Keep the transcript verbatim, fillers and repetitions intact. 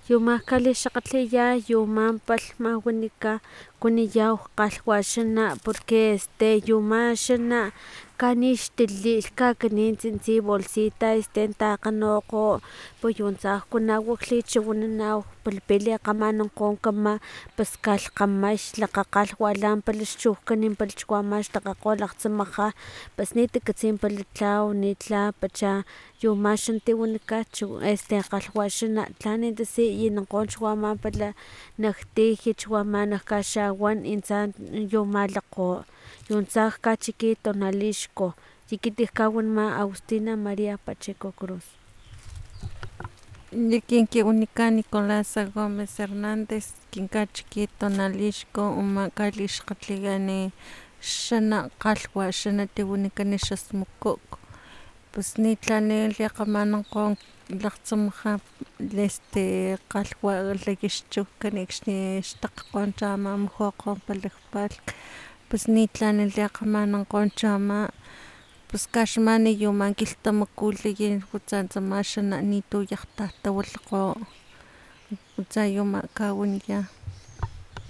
yuma kalixakgatliya yuma palhma wanika kuaniyaw kgalhwaxana porque este yuma xana kanixtili lhkakanin tsintsi bolsita este takganukgo puyuntsa kuana lichiwinanaw palapi likgamanankgo kama pus kalhkgama xlakgakgalhwala pala xchujkan pala chku ama xtakgakgo lakgtsamaja pus niti katsi pala tlaw ni tlapacha yu ama xa ti wanikan chu este kgalhwaxana tlan tasiyaninkgo chu ama pala nak tij chu ama nak kaxawan intsa yu malakgo yuntsa kachiki tonalixco ekiti kawaniman agustina maria pacheco cruz. Ekin kin wanikan nicolasa gomez hernandez kin kachiki tonalixco uma kalixkgatliyani xana kgalhwaxana ti wanikan xasmukuku pus nitlan likgamanankgo lakgtsamaja este kgalhwa xchujkan akxni xtakgkgo chama mujukgo palak palhk pus nitlan likgamanankgo chama pus kaxmani yu ama kilhtamaku liyin utsa tsama xana nitu yakg tatawilikgo utsa yu ama kawaniyan.